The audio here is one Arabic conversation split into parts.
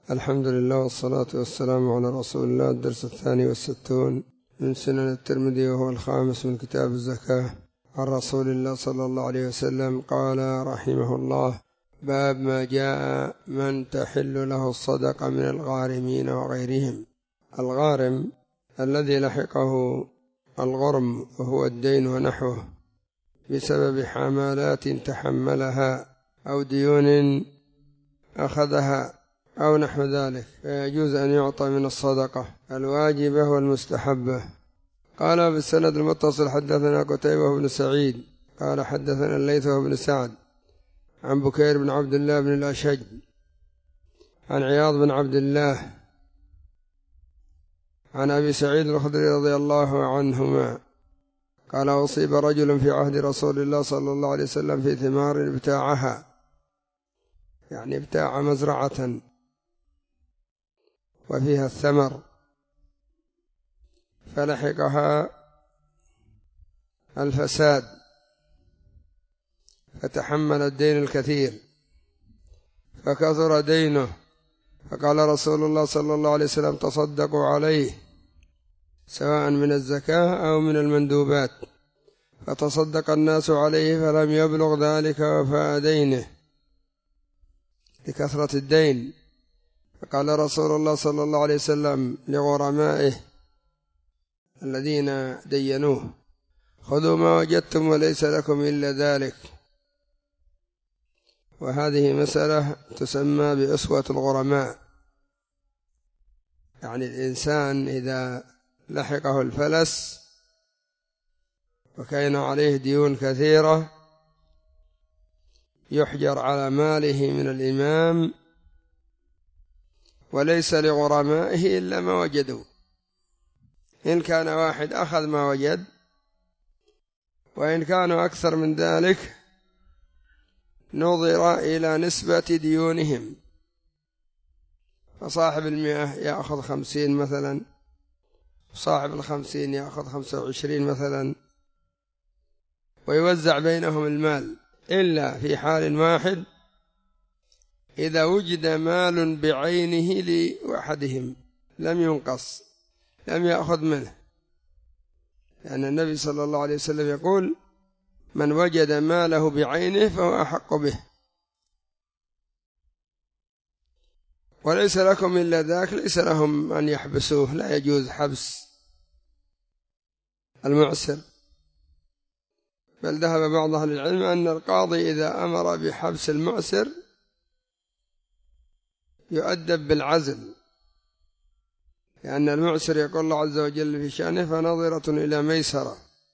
الحمد لله والصلاة والسلام على رسول الله. الدرس 62 من سنن الترمذي، وهو الخامس من كتاب الزكاة، عن رسول الله صلى الله عليه وسلم قال رحمه الله: باب ما جاء من تحل له الصدقة من الغارمين وغيرهم. الغارم الذي لحقه الغرم، وهو الدين ونحوه، بسبب حمالات تحملها أو ديون أخذها أو نحو ذلك، فيجوز أن يعطى من الصدقة الواجبة والمستحبة. قال بالسند المتصل: حدثنا قتيبة بن سعيد قال حدثنا الليث بن سعد عن بكير بن عبد الله بن الأشج عن عياض بن عبد الله عن أبي سعيد الخدري رضي الله عنهما قال: أصيب رجل في عهد رسول الله صلى الله عليه وسلم في ثمار ابتاعها، يعني ابتاع مزرعة وفيها الثمر، فلحقها الفساد فتحمل الدين الكثير فكثر دينه، فقال رسول الله صلى الله عليه وسلم: تصدقوا عليه، سواء من الزكاة أو من المندوبات. فتصدق الناس عليه فلم يبلغ ذلك وفاء دينه لكثرة الدين. فقال رسول الله صلى الله عليه وسلم لغرمائه الذين دينوه: خذوا ما وجدتم وليس لكم إلا ذلك. وهذه مسألة تسمى بأسوة الغرماء، يعني الإنسان إذا لحقه الفلس وكان عليه ديون كثيرة يحجر على ماله من الإمام، وليس لغرمائه إلا ما وجدوا. إن كان واحد أخذ ما وجد، وإن كانوا أكثر من ذلك نظر إلى نسبة ديونهم، فصاحب 100 يأخذ 50 مثلا، صاحب 50 يأخذ 25 مثلا، ويوزع بينهم المال. إلا في حال واحد: إذا وجد مال بعينه لأحدهم لم ينقص، لم يأخذ منه، لأن النبي صلى الله عليه وسلم يقول: من وجد ماله بعينه فهو أحق به. وليس لكم إلا ذاك، ليس لهم أن يحبسوه، لا يجوز حبس المعسر، بل ذهب بعض أهل العلم أن القاضي إذا أمر بحبس المعسر يؤدب بالعزل، لأن المعسر يقول الله عز وجل في شأنه: فنظرة إلى ميسرة.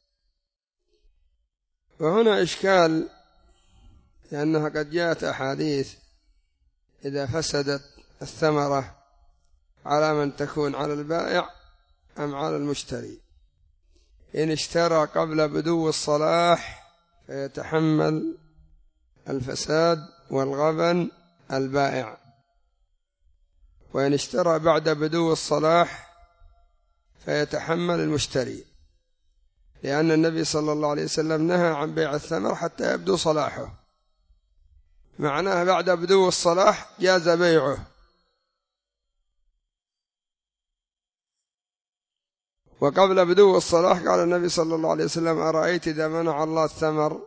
وهنا إشكال، لأنها قد جاءت أحاديث: إذا فسدت الثمرة على من تكون، على البائع أم على المشتري؟ إن اشترى قبل بدو الصلاح فيتحمل الفساد والغبن البائع، وإن اشترى بعد بدو الصلاح فيتحمل المشتري، لأن النبي صلى الله عليه وسلم نهى عن بيع الثمر حتى يبدو صلاحه، معناه بعد بدو الصلاح جاز بيعه. وقبل بدو الصلاح قال النبي صلى الله عليه وسلم: أرأيت إذا منع الله الثمر،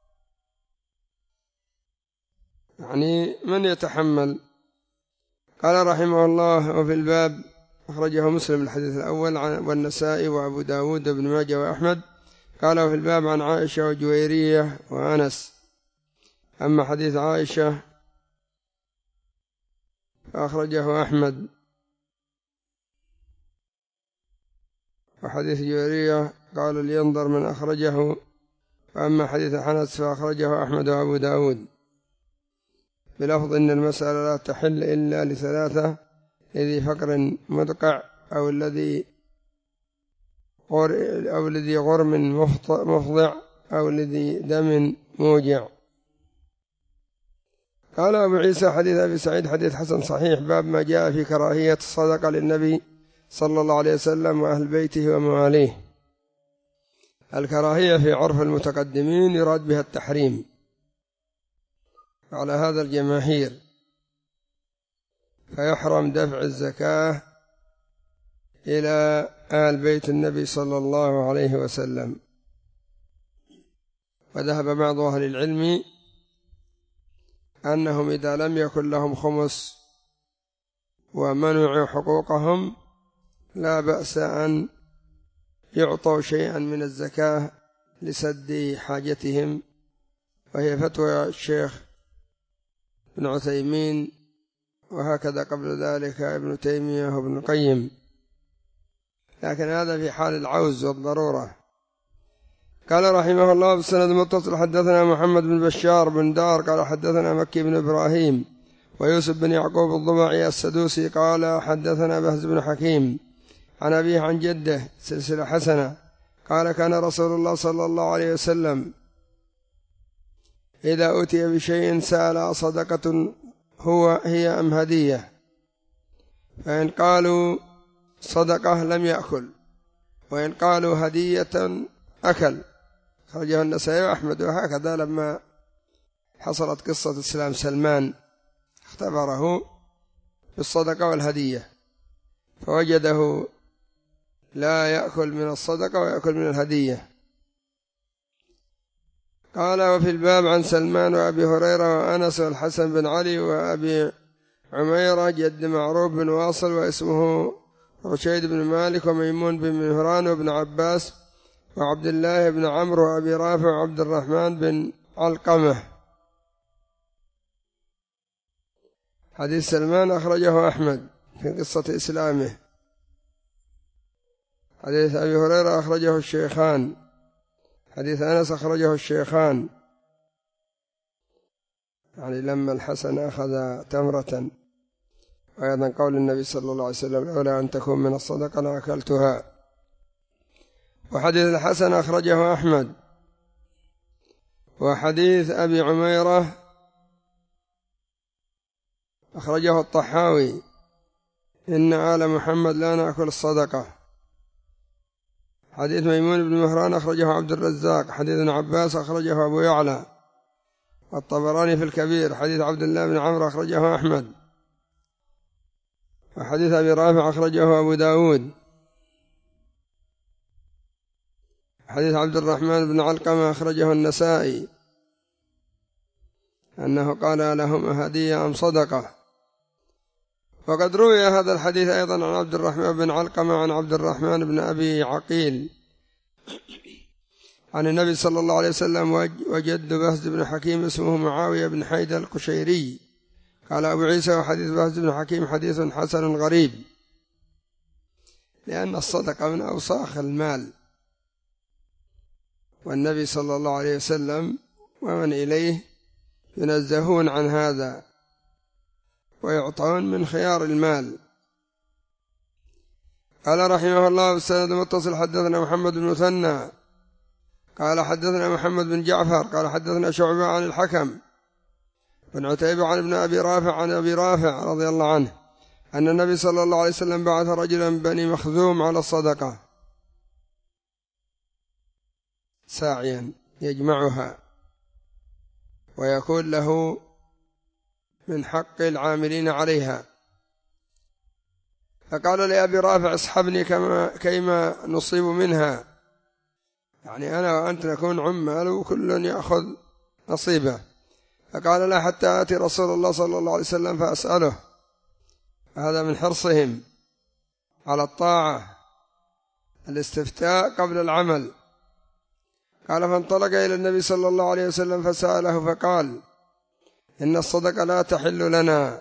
يعني من يتحمل؟ قال رحمه الله: وفي الباب، أخرجه مسلم الحديث الأول والنسائي وأبو داود بن ماجه وأحمد. قال: وفي الباب عن عائشة وجويرية وأنس. أما حديث عائشة فأخرجه أحمد، وحديث جويرية قال لينظر من أخرجه. وأما حديث حنس فأخرجه أحمد وأبو داود بلفظ: إن المسألة لا تحل إلا لثلاثة: الذي فقر مدقع، أو الذي غرم مفضع، أو الذي دم موجع. قال أبو عيسى: حديث أبي سعيد حديث حسن صحيح. باب ما جاء في كراهية الصدقة للنبي صلى الله عليه وسلم وأهل بيته ومواليه. الكراهية في عرف المتقدمين يراد بها التحريم على هذا الجماهير، فيحرم دفع الزكاة إلى آل بيت النبي صلى الله عليه وسلم. وذهب بعض أهل العلم أنهم إذا لم يكن لهم خمس ومنعوا حقوقهم لا بأس أن يعطوا شيئا من الزكاة لسد حاجتهم، وهي فتوى الشيخ ابن عثيمين، وهكذا قبل ذلك ابن تيمية وابن القيم، لكن هذا في حال العوز والضرورة. قال رحمه الله بالسند المتصل حدثنا محمد بن بشار بن دار قال حدثنا مكي بن إبراهيم ويوسف بن يعقوب الضبعي السدوسي قال حدثنا بهز بن حكيم عن أبيه عن جده سلسلة حسنة قال كان رسول الله صلى الله عليه وسلم إذا أتي بشيء سأل صدقة هي أم هدية، فإن قالوا صدقة لم يأكل، وإن قالوا هدية أكل. خرجه النسائي وأحمد. وهكذا لما حصلت قصة إسلام سلمان اختبره بالصدقة والهدية فوجده لا يأكل من الصدقة ويأكل من الهدية. قال وفي الباب عن سلمان وأبي هريرة وأنس والحسن بن علي وأبي عميرة جد معروف بن واصل واسمه رشيد بن مالك وميمون بن مهران وابن عباس وعبد الله بن عمرو وأبي رافع وعبد الرحمن بن علقمة. حديث سلمان أخرجه أحمد في قصة إسلامه. حديث أبي هريرة أخرجه الشيخان. حديث أنس أخرجه الشيخان، يعني لما الحسن أخذ تمرة. وأيضا قول النبي صلى الله عليه وسلم لولا أن تكون من الصدقة لأكلتها. وحديث الحسن أخرجه أحمد. وحديث أبي عميرة أخرجه الطحاوي إن آل محمد لا نأكل الصدقة. حديث ميمون بن مهران أخرجه عبد الرزاق. حديث ابن عباس أخرجه أبو يعلى والطبراني في الكبير. حديث عبد الله بن عمرو أخرجه أحمد. وحديث أبي رافع أخرجه أبو داود. حديث عبد الرحمن بن علقمة أخرجه النسائي أنه قال لهم هدية أم صدقة. وقد روي هذا الحديث أيضا عن عبد الرحمن بن علقمة عن عبد الرحمن بن أبي عقيل عن النبي صلى الله عليه وسلم وجد بهز بن حكيم اسمه معاوية بن حيدة القشيري. قال أبو عيسى وحديث بهز بن حكيم حديث حسن غريب، لأن الصدقة من أوساخ المال، والنبي صلى الله عليه وسلم ومن إليه ينزهون عن هذا ويعطون من خيار المال. قال رحمه الله بالسند المتصل حدثنا محمد بن مثنى قال حدثنا محمد بن جعفر قال حدثنا شعبة عن الحكم بن عتيبة عن ابن أبي رافع عن أبي رافع رضي الله عنه أن النبي صلى الله عليه وسلم بعث رجلا من بني مخزوم على الصدقة ساعيا يجمعها ويكون له من حق العاملين عليها، فقال لأبي رافع اصحبني كيما نصيب منها، يعني أنا وأنت نكون عمال وكل يأخذ نصيبه. فقال لا حتى آتي رسول الله صلى الله عليه وسلم فأسأله. هذا من حرصهم على الطاعة، الاستفتاء قبل العمل. قال فانطلق إلى النبي صلى الله عليه وسلم فسأله فقال إن الصدقة لا تحل لنا،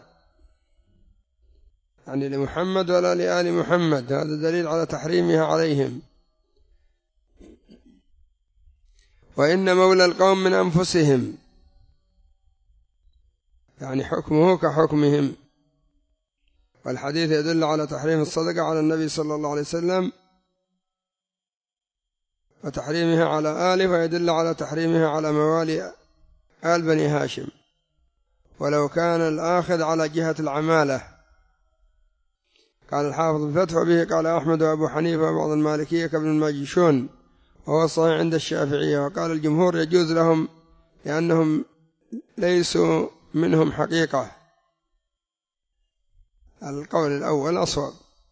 يعني لمحمد ولا لآل محمد، هذا دليل على تحريمها عليهم. وإن مولى القوم من أنفسهم، يعني حكمه كحكمهم. والحديث يدل على تحريم الصدقة على النبي صلى الله عليه وسلم وتحريمها على آله، ويدل على تحريمها على موالي آل بني هاشم ولو كان الآخذ على جهة العمالة. قال الحافظ الفتح به قال أحمد وأبو حنيفة وبعض المالكية كابن الماجشون، وهو صحيح عند الشافعية. وقال الجمهور يجوز لهم لأنهم ليسوا منهم حقيقة. القول الأول أصوب.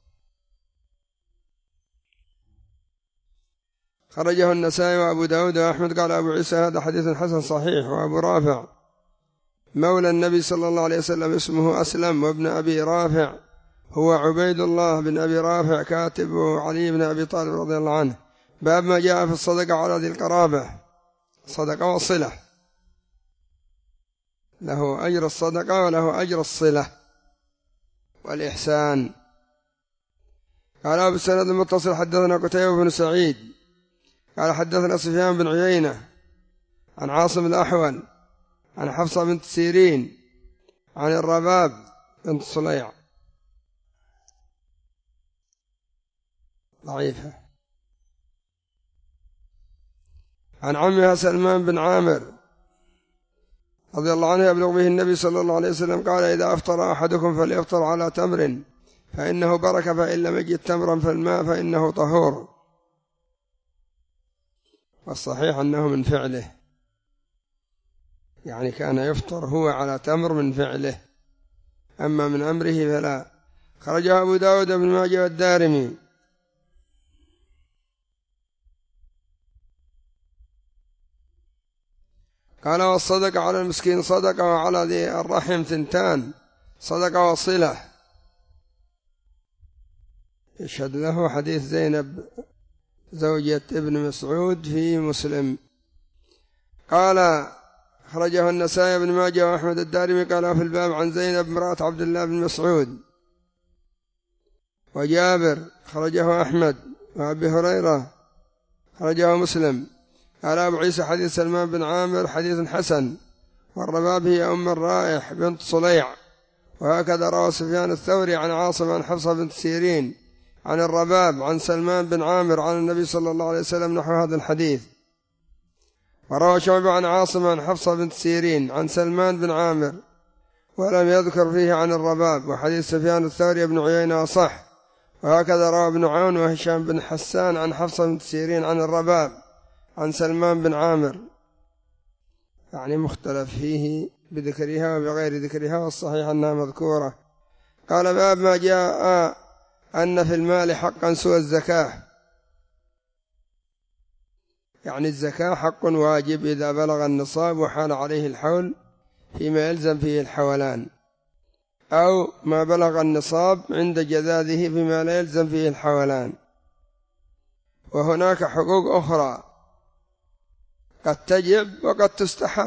خرجه النسائي وأبو داود وأحمد. قال أبو عيسى هذا حديث حسن صحيح. وأبو رافع مولى النبي صلى الله عليه وسلم اسمه أسلم، وابن أبي رافع هو عبيد الله بن أبي رافع كاتب علي بن أبي طالب رضي الله عنه. باب ما جاء في الصدقة على ذي القرابة، صدقة وصلة، له أجر الصدقة وله أجر الصلة والإحسان. قال بالسند المتصل حدثنا قتيبة بن سعيد قال حدثنا سفيان بن عيينة عن عاصم الأحول عن حفصة بنت سيرين عن الرباب بنت صليع ضعيفة عن عمها سلمان بن عامر رضي الله عنه يبلغ به النبي صلى الله عليه وسلم قال إذا أفطر أحدكم فليفطر على تمر فإنه بركة، فإن لم يجد تمرا فالماء فإنه طهور. والصحيح أنه من فعله، يعني كان يفطر هو على تمر من فعله، أما من أمره فلا. خرجه أبو داود بن ماجه والدارمي. قال والصدقة على المسكين صدقة وعلى ذي الرحم ثنتان، صدقة وصلة. يشهد له حديث زينب زوجة ابن مسعود في مسلم. قال خرجه النسائي بن ماجه وأحمد الدارمي قال في الباب عن زينب امرأة عبد الله بن مسعود وجابر. خرجه أحمد. وأبي هريرة خرجه مسلم. قال أبو عيسى حديث سلمان بن عامر حديث حسن. والرباب هي أم الرائح بنت صليع. وهكذا روى سفيان الثوري عن عاصم عن حفصة بنت سيرين عن الرباب عن سلمان بن عامر عن النبي صلى الله عليه وسلم نحو هذا الحديث. وروى شعبة عن عاصم عن حفصة بنت سيرين عن سلمان بن عامر ولم يذكر فيه عن الرباب. وحديث سفيان الثوري بن عيينة صح. وهكذا روى ابن عون وهشام بن حسان عن حفصة بنت سيرين عن الرباب عن سلمان بن عامر، يعني مختلف فيه بذكرها وبغير ذكرها، والصحيح أنها مذكورة. قال باب ما جاء أن في المال حقا سوى الزكاة، يعني الزكاة حق واجب إذا بلغ النصاب وحال عليه الحول فيما يلزم فيه الحولان، أو ما بلغ النصاب عند جذاذه فيما لا يلزم فيه الحولان. وهناك حقوق أخرى قد تجب وقد تستحب.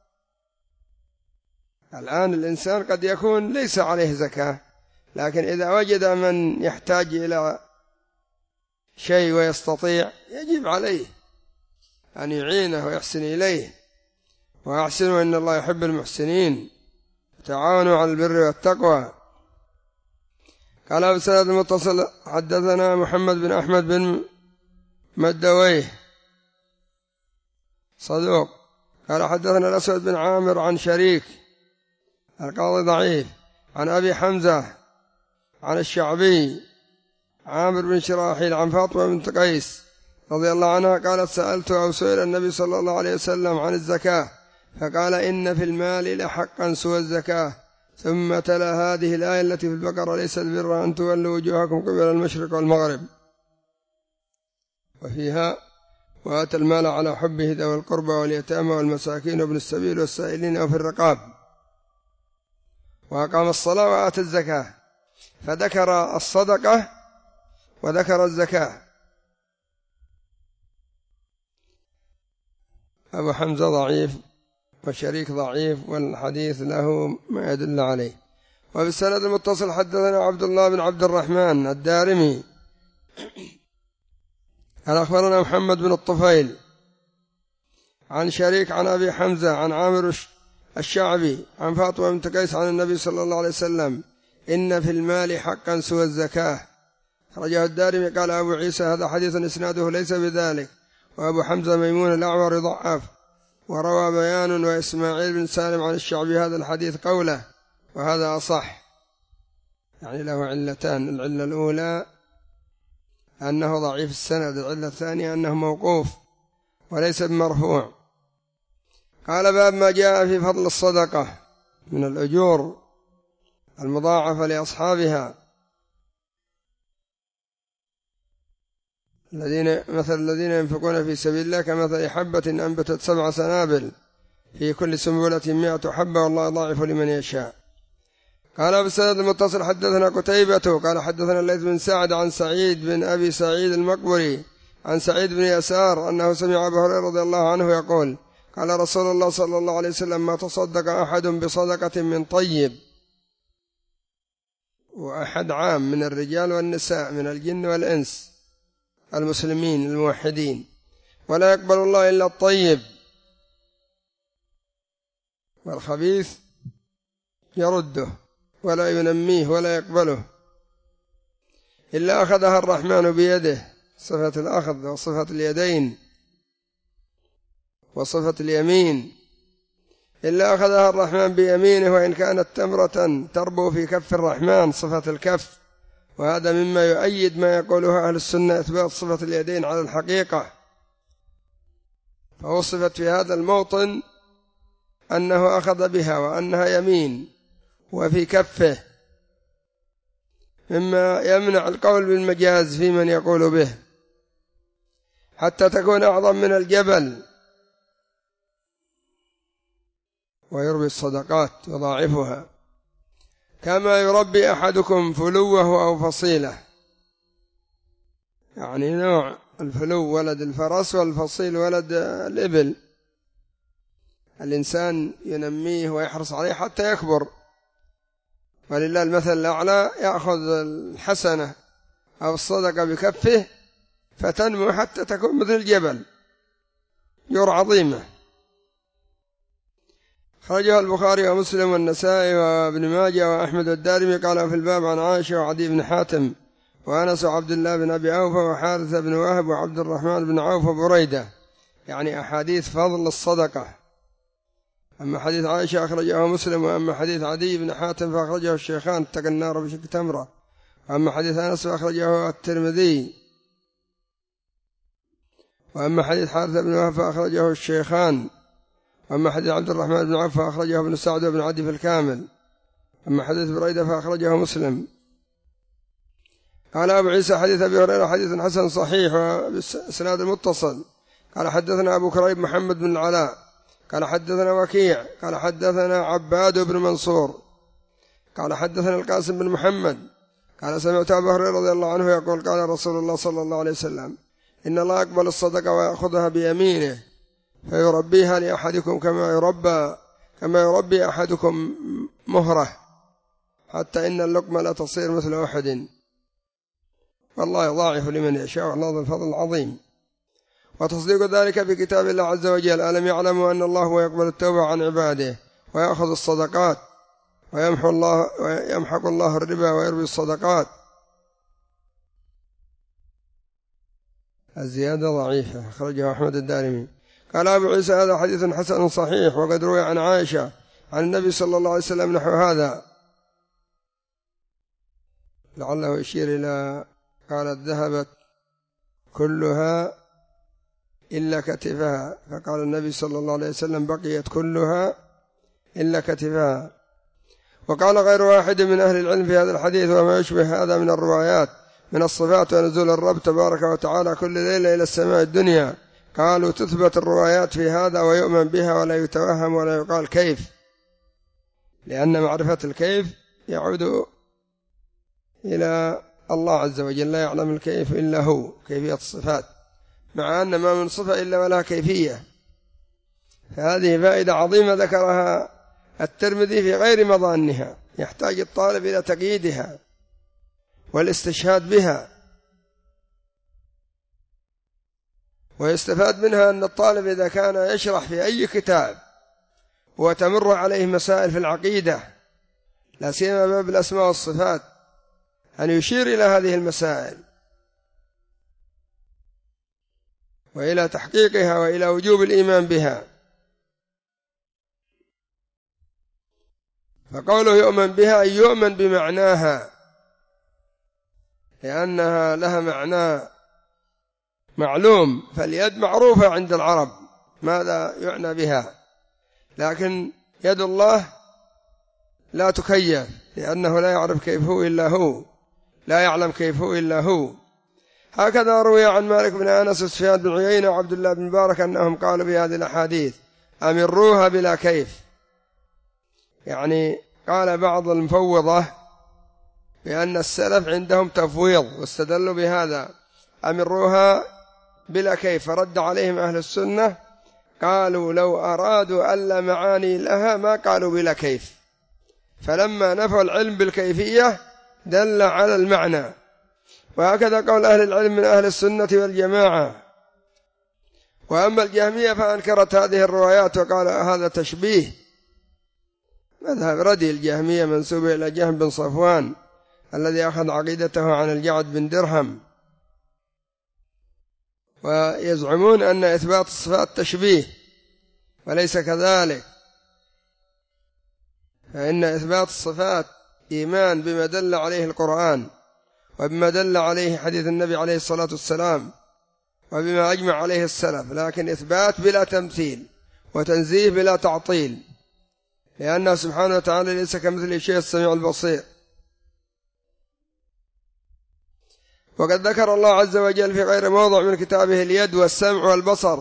الآن الإنسان قد يكون ليس عليه زكاة، لكن إذا وجد من يحتاج إلى شيء ويستطيع يجب عليه أن يعينه ويحسن إليه. وأحسنوا إن الله يحب المحسنين، تعاونوا على البر والتقوى. قال أبو سعيد المتصل حدثنا محمد بن أحمد بن مدويه صدوق قال حدثنا الأسود بن عامر عن شريك القاضي ضعيف عن أبي حمزة عن الشعبي عامر بن شراحيل عن فاطمة بنت قيس رضي الله عنها قالت سألت أو سئل النبي صلى الله عليه وسلم عن الزكاة فقال إن في المال لحقا سوى الزكاة، ثم تلا هذه الآية التي في البقرة ليس البر أن تولوا وجوهكم قبل المشرق والمغرب، وفيها وآتى المال على حبه ذوي القربى واليتامى والمساكين وابن السبيل والسائلين وفي الرقاب، وأقام الصلاة وآتى الزكاة، فذكر الصدقة وذكر الزكاة. أبو حمزة ضعيف وشريك ضعيف، والحديث له ما يدل عليه. وبالسند المتصل حدثنا عبد الله بن عبد الرحمن الدارمي قال أخبرنا محمد بن الطفيل عن شريك عن أبي حمزة عن عامر الشعبي عن فاطمة بنت قيس عن النبي صلى الله عليه وسلم إن في المال حقا سوى الزكاة. خرجه الدارمي. قال أبو عيسى هذا حديث إسناده ليس بذلك، وأبو حمزة ميمون الأعور ضعف. وروى بيان وإسماعيل بن سالم عن الشعبي هذا الحديث قوله، وهذا أصح، يعني له علتان: العلة الأولى أنه ضعيف السند، العلة الثانية أنه موقوف وليس بمرفوع. قال باب ما جاء في فضل الصدقة من الأجور المضاعفة لأصحابها، مثل الذين ينفقون في سبيل الله كمثل حبة أنبتت 7 سنابل في كل سنبلة 100 حبة والله يضاعف لمن يشاء. قال بالسند المتصل حدثنا قتيبة قال حدثنا الليث بن سعد عن سعيد بن أبي سعيد المقبري عن سعيد بن يسار أنه سمع أبا هريرة رضي الله عنه يقول قال رسول الله صلى الله عليه وسلم ما تصدق أحد بصدقة من طيب، وأحد عام من الرجال والنساء من الجن والإنس المسلمين الموحدين، ولا يقبل الله إلا الطيب، والخبيث يرده ولا ينميه ولا يقبله إلا أخذها الرحمن بيده، صفة الأخذ وصفة اليدين وصفة اليمين، إلا أخذها الرحمن بيمينه وإن كانت تمرة تربو في كف الرحمن، صفة الكف. وهذا مما يؤيد ما يقوله أهل السنة إثبات صفة اليدين على الحقيقة، فوصفت في هذا الموطن أنه أخذ بها وأنها يمين وفي كفه، مما يمنع القول بالمجاز في من يقول به، حتى تكون أعظم من الجبل، ويربي الصدقات يضاعفها كما يربي أحدكم فلوه أو فصيله، يعني نوع الفلو ولد الفرس والفصيل ولد الإبل، الإنسان ينميه ويحرص عليه حتى يكبر، ولله المثل الأعلى، يأخذ الحسنة أو الصدقة بكفه فتنمو حتى تكون مثل الجبل، جرعة عظيمة. خرجه البخاري ومسلم والنسائي وابن ماجه وأحمد والدارمي قال في الباب عن عائشة وعدي بن حاتم وأنس وعبد الله بن أبي أوفى وحارثة بن وهب وعبد الرحمن بن عوف وبريدة، يعني أحاديث فضل الصدقة. أما حديث عائشة أخرجه مسلم، وأما حديث عدي بن حاتم فأخرجه الشيخان اتقى النار بشق تمرة، وأما حديث أنس فأخرجه الترمذي، وأما حديث حارثة بن وهب فأخرجه الشيخان، وأما حديث عبد الرحمن بن عوف فأخرجه ابن سعد وابن عدي في الكامل، أما حديث بريدة فأخرجه مسلم. قال أبو عيسى حديث أبي هريرة حديث حسن صحيح وبالسناد المتصل. قال حدثنا أبو كريب محمد بن العلاء قال حدثنا وكيع قال حدثنا عباد بن منصور قال حدثنا القاسم بن محمد قال سمعت أبا هريرة رضي الله عنه يقول قال رسول الله صلى الله عليه وسلم إن الله يقبل الصدقة ويأخذها بيمينه فيربيها لأحدكم كما يربي أحدكم مهره، حتى إن اللقمة لا تصير مثل أحد، والله يضاعف لمن يشاء والله ذو الفضل العظيم. وتصديق ذلك بكتاب الله عز وجل. ألم يعلموا أن الله هو يقبل التوبة عن عباده ويأخذ الصدقات ويمحق الله الربا ويربي الصدقات. الزيادة ضعيفة، أخرجه أحمد الدارمي. قال أبو عيسى هذا حديث حسن صحيح، وقد روي عن عائشة عن النبي صلى الله عليه وسلم نحو هذا، لعله يشير إلى قالت ذهبت كلها إلا كتفها، فقال النبي صلى الله عليه وسلم بقيت كلها إلا كتفها. وقال غير واحد من أهل العلم في هذا الحديث وما يشبه هذا من الروايات من الصفات ونزول الرب تبارك وتعالى كل ليلة إلى السماء الدنيا، قالوا تثبت الروايات في هذا ويؤمن بها ولا يتوهم ولا يقال كيف، لأن معرفة الكيف يعود إلى الله عز وجل، لا يعلم الكيف إلا هو، كيفية الصفات، مع أن ما من صفة إلا ولها كيفية. فهذه فائدة عظيمة ذكرها الترمذي في غير مظانها، يحتاج الطالب إلى تقييدها والاستشهاد بها. ويستفاد منها أن الطالب إذا كان يشرح في أي كتاب وتمر عليه مسائل في العقيدة، لا سيما باب الأسماء والصفات، أن يشير إلى هذه المسائل وإلى تحقيقها وإلى وجوب الإيمان بها. فقوله يؤمن بها أي يؤمن بمعناها، لأنها لها معنى معلوم، فاليد معروفة عند العرب ماذا يعنى بها، لكن يد الله لا تكيف، لأنه لا يعرف كيف هو إلا هو، لا يعلم كيف هو إلا هو. هكذا روي عن مالك بن أنس وسفيان بن عيينة وعبد الله بن مبارك أنهم قالوا في هذه الأحاديث أمروها بلا كيف. يعني قال بعض المفوضة بأن السلف عندهم تفويض واستدلوا بهذا، أمروها بلا كيف، فرد عليهم أهل السنة قالوا لو أرادوا ألا معاني لها ما قالوا بلا كيف، فلما نفوا العلم بالكيفية دل على المعنى. وهكذا قول أهل العلم من أهل السنة والجماعة. وأما الجهمية فأنكرت هذه الروايات وقال هذا تشبيه، مذهب ردي الجهمية منسوب إلى جهم بن صفوان الذي أخذ عقيدته عن الجعد بن درهم، ويزعمون أن إثبات الصفات تشبيه، وليس كذلك، فإن إثبات الصفات إيمان بما دل عليه القرآن وبما دل عليه حديث النبي عليه الصلاة والسلام وبما أجمع عليه السلف، لكن إثبات بلا تمثيل وتنزيه بلا تعطيل، لأنه سبحانه وتعالى ليس كمثله شيء السميع البصير. وقد ذكر الله عز وجل في غير موضع من كتابه اليد والسمع والبصر،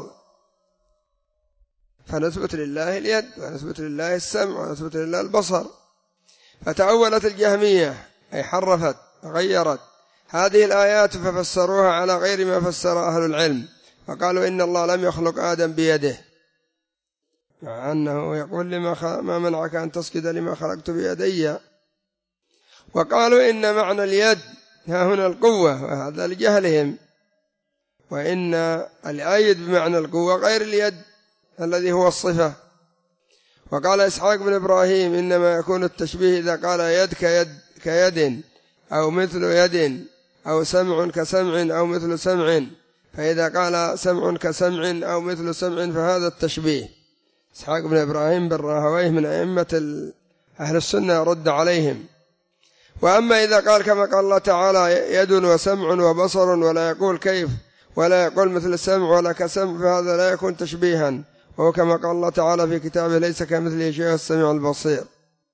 فنثبت لله اليد ونثبت لله السمع ونثبت لله البصر. فتأولت الجهمية أي حرفت وغيرت هذه الآيات ففسروها على غير ما فسر أهل العلم، فقالوا إن الله لم يخلق آدم بيده، مع أنه يقول ما منعك أن تسجد لما خلقت بيدي. وقالوا إن معنى اليد ها هنا القوة، وهذا لجهلهم، وإن الأيد بمعنى القوة غير اليد الذي هو الصفة. وقال إسحاق بن إبراهيم إنما يكون التشبيه إذا قال يد كيد أو مثل يد أو سمع كسمع أو مثل سمع، فإذا قال سمع كسمع أو مثل سمع فهذا التشبيه. إسحاق بن إبراهيم بن راهويه من أئمة أهل السنة رد عليهم. وأما إذا قال كما قال الله تعالى يد وسمع وبصر ولا يقول كيف ولا يقول مثل السمع ولا كسمع فهذا لا يكون تشبيها، وهو كما قال الله تعالى في كتابه ليس كمثله شيء السميع البصير.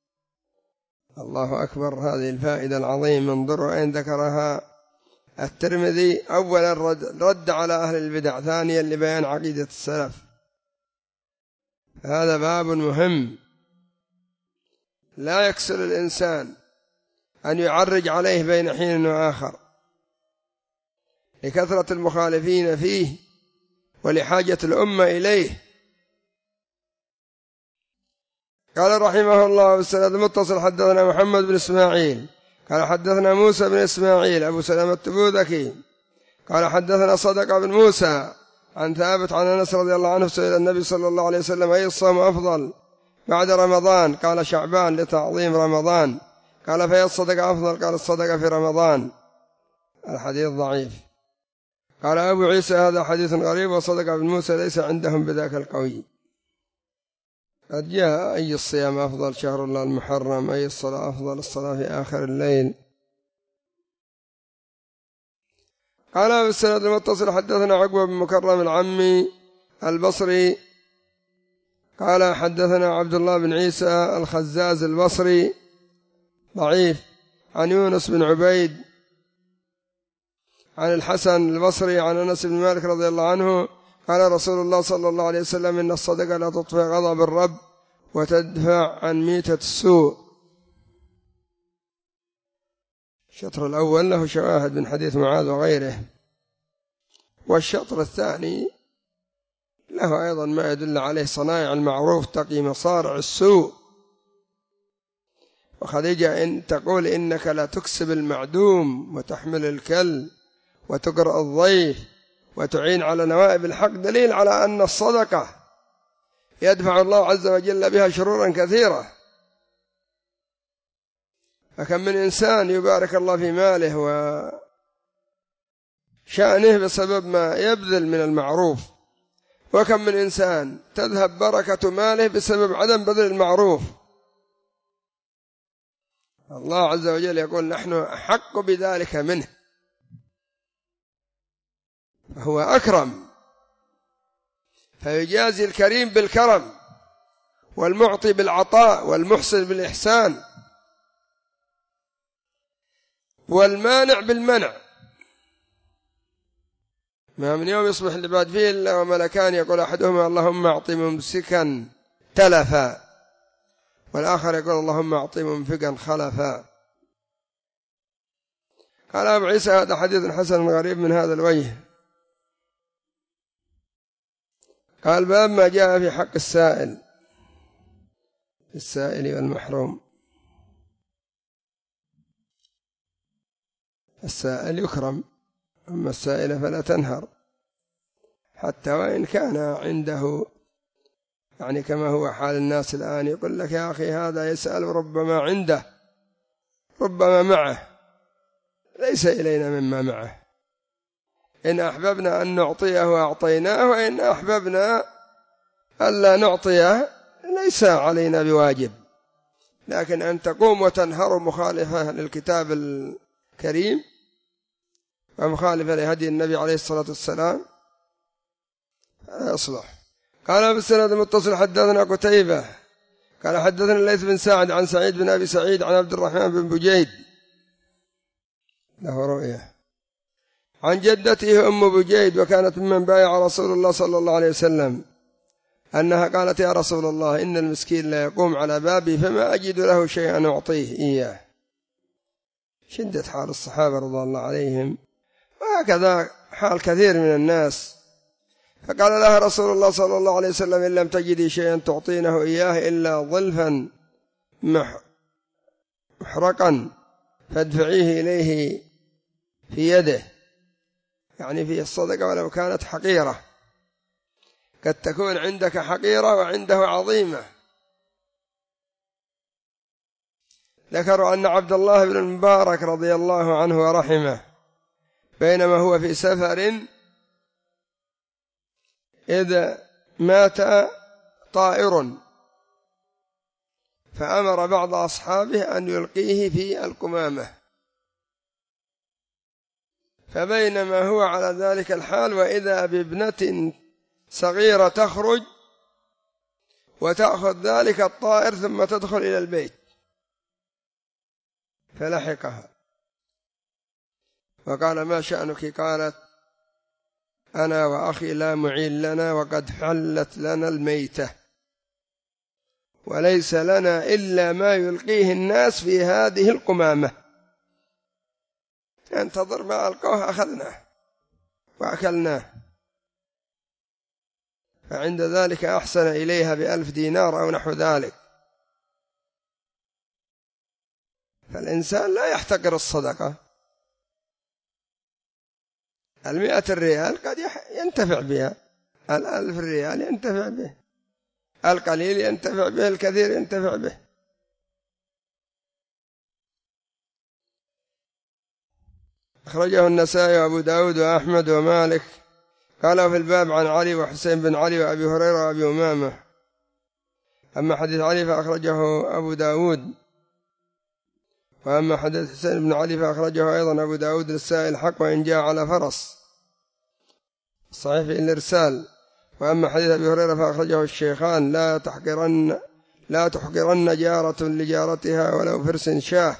الله أكبر، هذه الفائدة العظيمة انظروا أين ذكرها الترمذي. أولا رد على أهل البدع، ثانيا لبيان عقيدة السلف. هذا باب مهم، لا يكسل الإنسان أن يعرج عليه بين حين وآخر لكثرة المخالفين فيه ولحاجة الأمة إليه. قال رحمه الله بالسند المتصل حدثنا محمد بن إسماعيل قال حدثنا موسى بن إسماعيل أبو سلمة التبوذكي قال حدثنا صدق بن موسى عن ثابت عن أنس رضي الله عنه سئل النبي صلى الله عليه وسلم أي الصوم أفضل بعد رمضان؟ قال شعبان لتعظيم رمضان. قال فهي الصدقة أفضل؟ قال الصدقة في رمضان. الحديث ضعيف. قال أبو عيسى هذا حديث غريب، وصدق بن موسى ليس عندهم بذاك القوي. قد جاء أي الصيام أفضل؟ شهر الله المحرم. أي الصلاة أفضل؟ الصلاة في آخر الليل. قال بالسند المتصل حدثنا عقبة بن مكرم العمي البصري قال حدثنا عبد الله بن عيسى الخزاز البصري ضعيف، عن يونس بن عبيد عن الحسن البصري عن أنس بن مالك رضي الله عنه قال رسول الله صلى الله عليه وسلم إن الصدقة لا تطفئ غضب الرب وتدفع عن ميتة السوء. الشطر الأول له شواهد من حديث معاذ وغيره، والشطر الثاني له أيضا ما يدل عليه صنائع المعروف تقي مصارع السوء. وخديجة إن تقول إنك لا تكسب المعدوم وتحمل الكل وتقرأ الضيف وتعين على نوائب الحق، دليل على أن الصدقة يدفع الله عز وجل بها شرورا كثيرة. فكم من إنسان يبارك الله في ماله وشأنه بسبب ما يبذل من المعروف، وكم من إنسان تذهب بركة ماله بسبب عدم بذل المعروف. الله عز وجل يقول نحن أحق بذلك منه، فهو أكرم، فيجازي الكريم بالكرم والمعطي بالعطاء والمحسن بالإحسان. والمانع بالمنع. ما من يوم يصبح العباد فيه إلا وملكان يقول أحدهما اللهم أعط ممسكا تلفا، والآخر يقول اللهم أعط منفقا خلفا. قال أبو عيسى هذا حديث حسن غريب من هذا الوجه. قال باب ما جاء في حق السائل والمحروم. السائل يكرم، أما السائل فلا تنهر، حتى وإن كان عنده يعني كما هو حال الناس الآن، يقول لك يا أخي هذا يسأل ربما عنده ربما معه، ليس إلينا مما معه. إن أحببنا أن نعطيه أعطيناه، وإن أحببنا ألا نعطيه ليس علينا بواجب. لكن أن تقوم وتنهر مخالفة للكتاب الكريم ومخالفة لهدي النبي عليه الصلاة والسلام لا يصلح. قال بالسند المتصل حدثنا قتيبة قال حدثنا الليث بن سعد عن سعيد بن أبي سعيد عن عبد الرحمن بن بجيد له رؤية عن جدته أم بجيد، وكانت ممن بايع رسول الله صلى الله عليه وسلم، أنها قالت يا رسول الله إن المسكين لا يقوم على بابي فما أجد له شيئا أعطيه إياه. شدة حال الصحابة رضي الله عليهم، وهكذا حال كثير من الناس. فقال لها رسول الله صلى الله عليه وسلم إن لم تجدي شيئا تعطينه إياه إلا ظلفا محرقا فادفعيه إليه في يده، يعني في الصدقة ولو كانت حقيرة. قد تكون عندك حقيرة وعنده عظيمة. ذكروا أن عبد الله بن المبارك رضي الله عنه ورحمه بينما هو في سفر إذ مات طائر، فأمر بعض أصحابه أن يلقيه في القمامة، فبينما هو على ذلك الحال وإذا بابنة صغيرة تخرج وتأخذ ذلك الطائر ثم تدخل إلى البيت، فلحقها وقال ما شأنك؟ قالت أنا وأخي لا معين لنا وقد حلت لنا الميتة وليس لنا إلا ما يلقيه الناس في هذه القمامة، انتظر ما ألقوه أخذناه وأكلناه. فعند ذلك أحسن إليها ب1000 دينار أو نحو ذلك. فالإنسان لا يحتقر الصدقة. 100 ريال قد ينتفع بها، 1000 ريال ينتفع به، القليل ينتفع به، الكثير ينتفع به. أخرجه النسائي وأبو داود وأحمد ومالك. قال في الباب عن علي وحسين بن علي وأبي هريرة وأبي أمامة. أما حديث علي فأخرجه أبو داود، وأما حديث حسين بن علي فأخرجه أيضا أبو داود للسائل حق وإن جاء على فرس، صحيح في الإرسال. وأما حديث أبي هريرة فأخرجه الشيخان لا تحقرن جارة لجارتها ولو فرس شاه.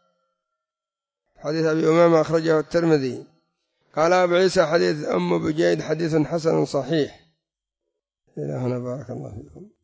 حديث أبي أمامة أخرجه الترمذي. قال أبو عيسى حديث أم بجيد حديث حسن صحيح. إلى هنا بارك الله فيكم.